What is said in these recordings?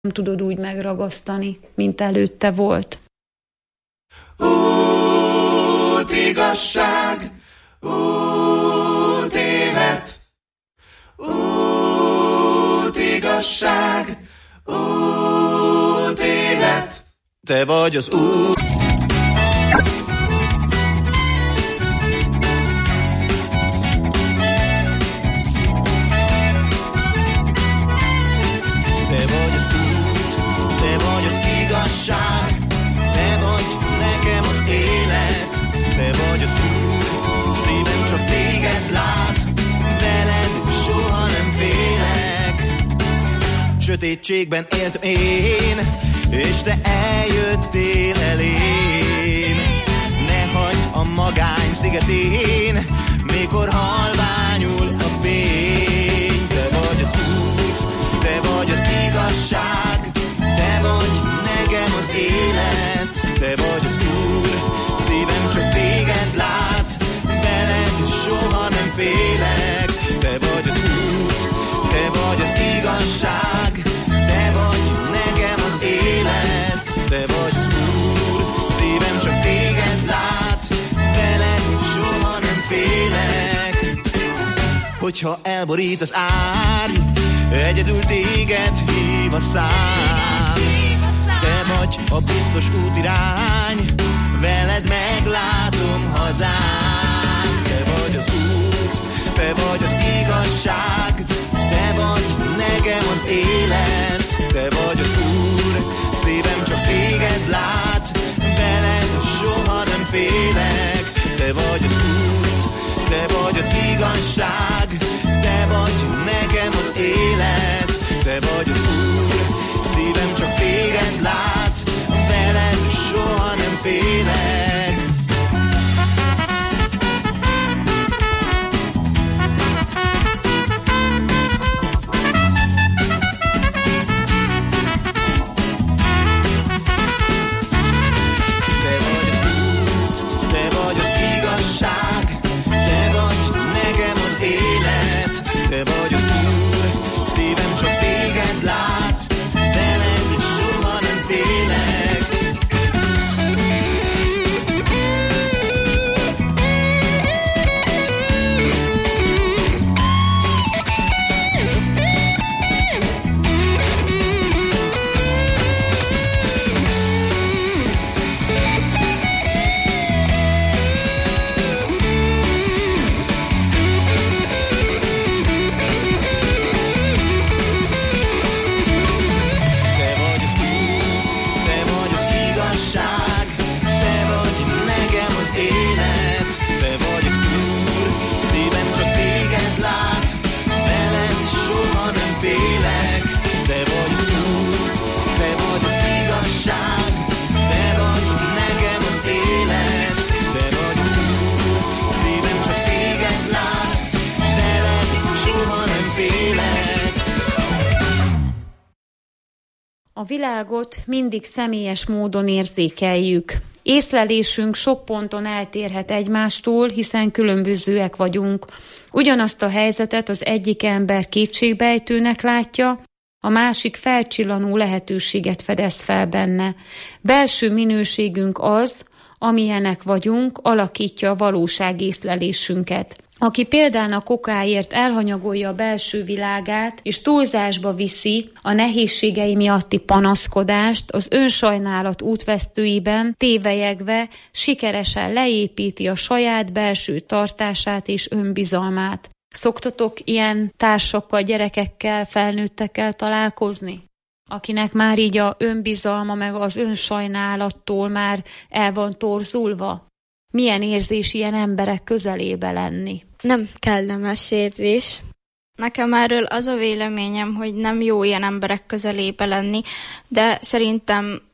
nem tudod úgy megragasztani, mint előtte volt. Út, igazság, út, élet, út, igazság, út, élet. Te vagy az út. Te vagy az út, te vagy az igazság, te vagy nekem az élet. Te vagy az út, szívem csak téged lát, veled soha nem félek. Sötétségben éltem én, és te eljöttél elém. Ne hagyd a magány szigetén, mikor halványul a fény. Te vagy az út, te vagy az igazság, te vagy nekem az élet. Te vagy az Úr, szívem csak téged lát, veled soha nem félek. Te vagy az út, te vagy az igazság, te vagy nekem az élet. Te vagy az Úr, szívem csak téged lát, veled soha nem félek. Hogyha elborít az árny, egyedül téged hív a szám. Te vagy a biztos útirány, veled meglátom hazám. Te vagy az út, te vagy az igazság, te vagy nekem az élet. Te vagy az Úr, szívem csak téged lát, veled soha nem félek. Te vagy az út, te vagy az igazság, te vagy nekem az élet. Te vagy az Úr, szívem csak téged lát, veled soha nem félek. Te vagy az út, te vagy az igazság, te vagy nekem az élet. Te vagy az Úr, szívem csak téged lát, veled soha nem félek. A világot mindig személyes módon érzékeljük. Észlelésünk sok ponton eltérhet egymástól, hiszen különbözőek vagyunk. Ugyanazt a helyzetet az egyik ember kétségbejtőnek látja, a másik felcsillanó lehetőséget fedez fel benne. Belső minőségünk az, amilyenek vagyunk, alakítja a valóságészlelésünket. Aki például a kokáért elhanyagolja a belső világát, és túlzásba viszi a nehézségei miatti panaszkodást, az önsajnálat útvesztőiben tévelyegve sikeresen leépíti a saját belső tartását és önbizalmát. Szoktatok ilyen társakkal, gyerekekkel, felnőttekkel találkozni? Akinek már így a önbizalma meg az önsajnálattól már el van torzulva? Milyen érzés ilyen emberek közelébe lenni? Nem kellemes érzés. Nekem erről az a véleményem, hogy nem jó ilyen emberek közelébe lenni, de szerintem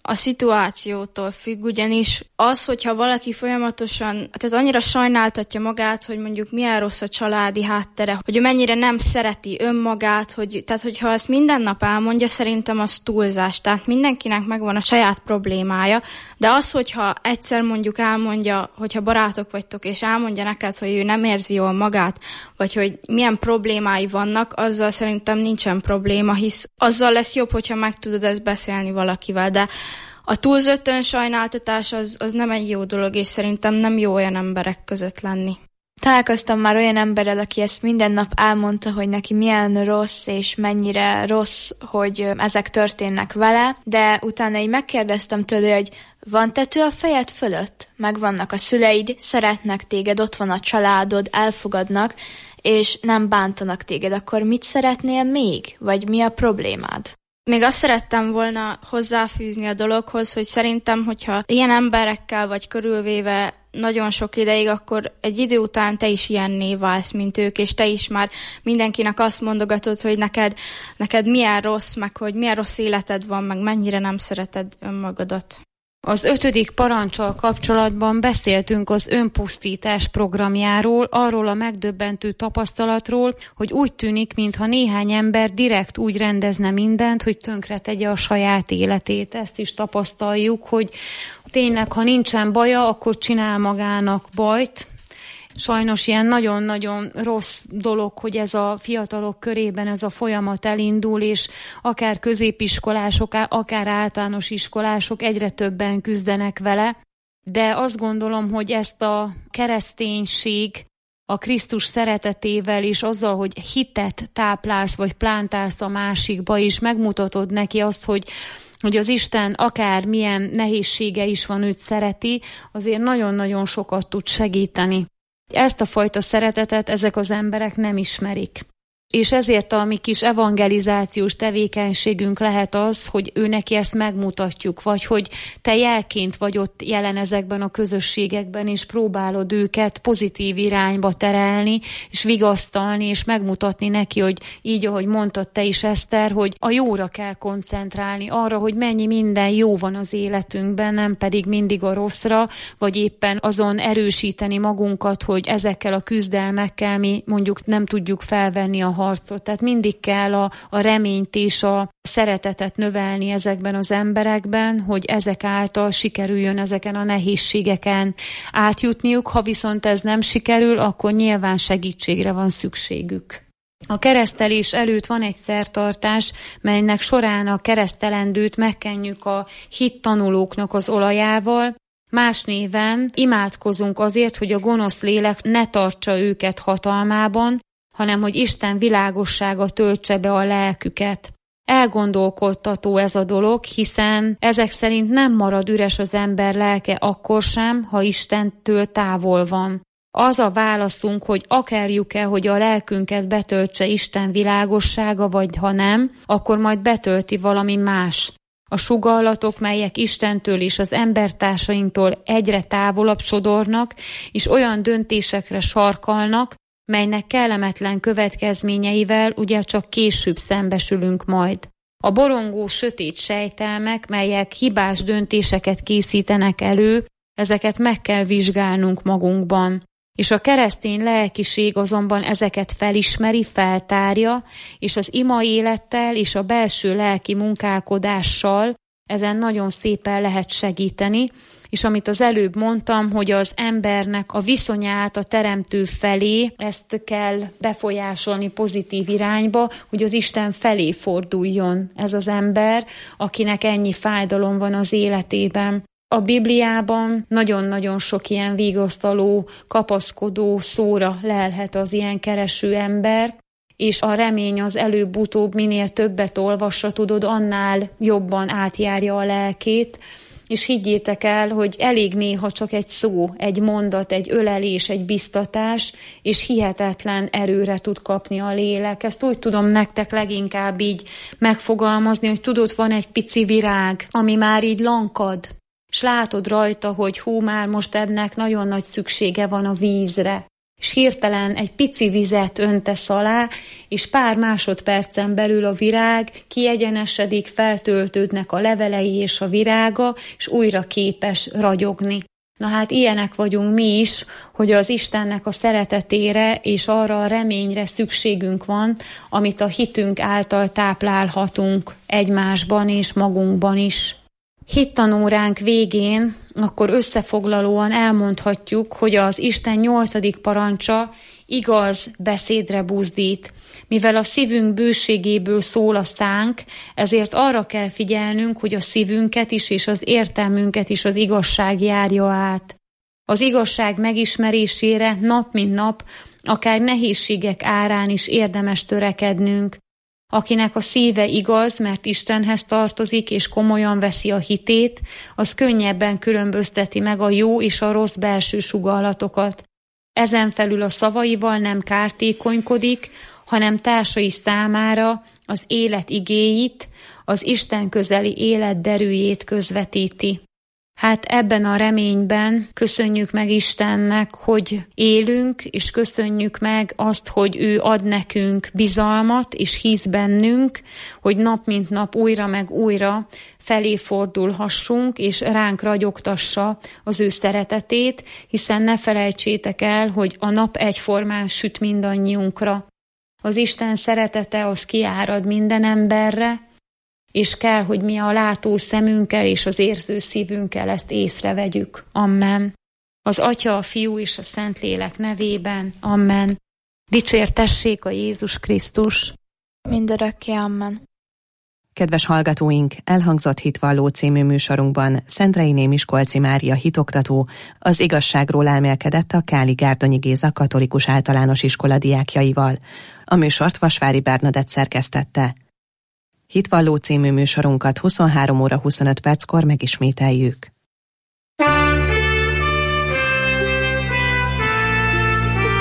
a szituációtól függ, ugyanis az, hogyha valaki folyamatosan, tehát annyira sajnáltatja magát, hogy mondjuk milyen rossz a családi háttere, hogy ő mennyire nem szereti önmagát, tehát hogyha ezt minden nap elmondja, szerintem az túlzás. Tehát mindenkinek megvan a saját problémája, de az, hogyha egyszer mondjuk elmondja, hogyha barátok vagytok, és elmondja neked, hogy ő nem érzi jól magát, vagy hogy milyen problémái vannak, azzal szerintem nincsen probléma, hisz azzal lesz jobb, hogyha meg tudod ezt beszélni valakivel, de a túlzott önsajnáltatás az nem egy jó dolog, és szerintem nem jó olyan emberek között lenni. Találkoztam már olyan emberrel, aki ezt minden nap elmondta, hogy neki milyen rossz és mennyire rossz, hogy ezek történnek vele, de utána így megkérdeztem tőle, hogy van tető a fejed fölött? Megvannak a szüleid, szeretnek téged, ott van a családod, elfogadnak, és nem bántanak téged, akkor mit szeretnél még? Vagy mi a problémád? Még azt szerettem volna hozzáfűzni a dologhoz, hogy szerintem, hogyha ilyen emberekkel vagy körülvéve nagyon sok ideig, akkor egy idő után te is ilyenné válsz, mint ők, és te is már mindenkinek azt mondogatod, hogy neked milyen rossz, meg hogy milyen rossz életed van, meg mennyire nem szereted önmagadat. Az 5. paranccsal kapcsolatban beszéltünk az önpusztítás programjáról, arról a megdöbbentő tapasztalatról, hogy úgy tűnik, mintha néhány ember direkt úgy rendezne mindent, hogy tönkretegye a saját életét. Ezt is tapasztaljuk, hogy tényleg, ha nincsen baja, akkor csinál magának bajt. Sajnos ilyen nagyon-nagyon rossz dolog, hogy ez a fiatalok körében ez a folyamat elindul, és akár középiskolások, akár általános iskolások egyre többen küzdenek vele. De azt gondolom, hogy ezt a kereszténység a Krisztus szeretetével és azzal, hogy hitet táplálsz vagy plántálsz a másikba, és megmutatod neki azt, hogy az Isten akár milyen nehézsége is van, őt szereti, azért nagyon-nagyon sokat tud segíteni. Ezt a fajta szeretetet ezek az emberek nem ismerik. És ezért a mi kis evangelizációs tevékenységünk lehet az, hogy ő neki ezt megmutatjuk, vagy hogy te jelként vagy ott jelen ezekben a közösségekben, és próbálod őket pozitív irányba terelni, és vigasztalni, és megmutatni neki, hogy így, ahogy mondtad te is, Eszter, hogy a jóra kell koncentrálni, arra, hogy mennyi minden jó van az életünkben, nem pedig mindig a rosszra, vagy éppen azon erősíteni magunkat, hogy ezekkel a küzdelmekkel mi mondjuk nem tudjuk felvenni a harcot. Tehát mindig kell a reményt és a szeretetet növelni ezekben az emberekben, hogy ezek által sikerüljön ezeken a nehézségeken átjutniuk. Ha viszont ez nem sikerül, akkor nyilván segítségre van szükségük. A keresztelés előtt van egy szertartás, melynek során a keresztelendőt megkenjük a hittanulóknak az olajával. Más néven imádkozunk azért, hogy a gonosz lélek ne tartsa őket hatalmában, hanem hogy Isten világossága töltse be a lelküket. Elgondolkodtató ez a dolog, hiszen ezek szerint nem marad üres az ember lelke akkor sem, ha Istentől távol van. Az a válaszunk, hogy akarjuk-e, hogy a lelkünket betöltse Isten világossága, vagy ha nem, akkor majd betölti valami más. A sugallatok, melyek Istentől és az embertársainktól egyre távolabb sodornak, és olyan döntésekre sarkalnak, melynek kellemetlen következményeivel ugye csak később szembesülünk majd. A borongó sötét sejtelmek, melyek hibás döntéseket készítenek elő, ezeket meg kell vizsgálnunk magunkban. És a keresztény lelkiség azonban ezeket felismeri, feltárja, és az ima élettel és a belső lelki munkálkodással ezen nagyon szépen lehet segíteni, és amit az előbb mondtam, hogy az embernek a viszonyát a teremtő felé, ezt kell befolyásolni pozitív irányba, hogy az Isten felé forduljon ez az ember, akinek ennyi fájdalom van az életében. A Bibliában nagyon-nagyon sok ilyen vigasztaló, kapaszkodó szóra lelhet az ilyen kereső ember, és a remény az előbb-utóbb minél többet olvassa, tudod, annál jobban átjárja a lelkét, és higgyétek el, hogy elég néha csak egy szó, egy mondat, egy ölelés, egy biztatás, és hihetetlen erőre tud kapni a lélek. Ezt úgy tudom nektek leginkább így megfogalmazni, hogy tudod, van egy pici virág, ami már így lankad, és látod rajta, hogy már most ennek nagyon nagy szüksége van a vízre. és hirtelen egy pici vizet öntesz alá, és pár másodpercen belül a virág kiegyenesedik, feltöltődnek a levelei és a virága, és újra képes ragyogni. Na hát ilyenek vagyunk mi is, hogy az Istennek a szeretetére és arra a reményre szükségünk van, amit a hitünk által táplálhatunk egymásban és magunkban is. Hittanóránk végén akkor összefoglalóan elmondhatjuk, hogy az Isten 8. parancsa igaz beszédre buzdít. Mivel a szívünk bőségéből szól a szánk, ezért arra kell figyelnünk, hogy a szívünket is és az értelmünket is az igazság járja át. Az igazság megismerésére nap mint nap, akár nehézségek árán is érdemes törekednünk. Akinek a szíve igaz, mert Istenhez tartozik és komolyan veszi a hitét, az könnyebben különbözteti meg a jó és a rossz belső sugallatokat. Ezen felül a szavaival nem kártékonykodik, hanem társai számára az élet igéit, az Isten közeli élet derűjét közvetíti. Hát ebben a reményben köszönjük meg Istennek, hogy élünk, és köszönjük meg azt, hogy ő ad nekünk bizalmat, és hisz bennünk, hogy nap mint nap újra meg újra felé fordulhassunk, és ránk ragyogtassa az ő szeretetét, hiszen ne felejtsétek el, hogy a nap egyformán süt mindannyiunkra. Az Isten szeretete az kiárad minden emberre, és kell, hogy mi a látó szemünkkel és az érző szívünkkel ezt észrevegyük. Amen. Az Atya, a Fiú és a Szentlélek nevében. Amen. Dicsértessék a Jézus Krisztus. Mindörökké. Amen. Kedves hallgatóink, elhangzott Hitvalló című műsorunkban Szendrei Miskolci Mária hitoktató az igazságról elmélkedett a Káli Gárdonyi Géza Katolikus Általános Iskola diákjaival. A műsort Vasvári Bernadett szerkesztette. Hitvalló című műsorunkat 23 óra 25 perckor megismételjük.